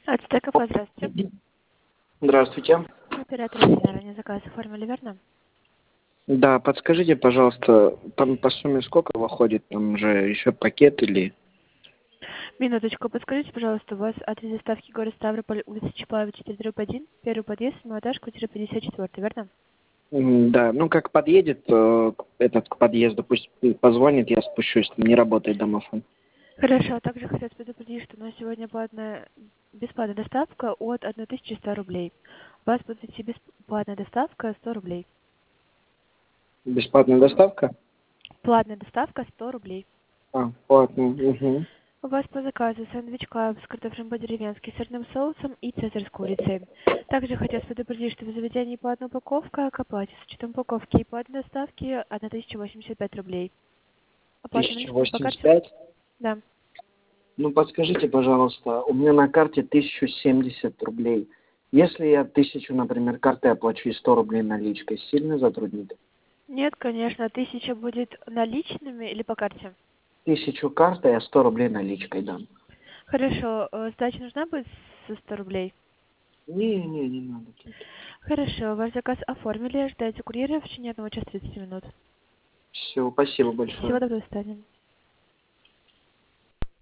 Ацтека, здравствуйте. Здравствуйте. Оператор Ирина, ранее заказ оформили, верно? Да, подскажите, пожалуйста, там по сумме сколько выходит? Там же еще пакет или... Минуточку, подскажите, пожалуйста, у вас адрес доставки город Ставрополь, улица Чапаева, 4/1, первый подъезд, 7 этаж, квартира 54, верно? Да, ну как подъедет этот к подъезду, пусть позвонит, я спущусь, там не работает домофон. Хорошо, также хотел предупредить, что у нас сегодня бесплатная доставка от 1100 рублей. У вас будет идти бесплатная доставка 100 рублей. Бесплатная доставка? Платная доставка 100 рублей. Платная, угу. У вас по заказу сэндвич клаб с картофелем по-деревенски, сырным соусом и цезарь с курицей. Также хотел предупредить, что в заведении платная упаковка к оплате с учетом упаковки и платной доставки 1085 рублей. Оплата наличными по карте? 1085? Да. Ну подскажите, пожалуйста, у меня на карте 1070 рублей. Если я 1000, например, картой оплачу и 100 рублей наличкой, сильно затруднит? Нет, конечно, 1000 будет наличными или по карте? 1000 картой, а 100 рублей наличкой дам. Хорошо, сдача нужна будет со 100 рублей? Не надо. Хорошо, ваш заказ оформили, ждайте курьера в течение 1 часа 30 минут. Все, спасибо Всего большое. доброго, до свидания.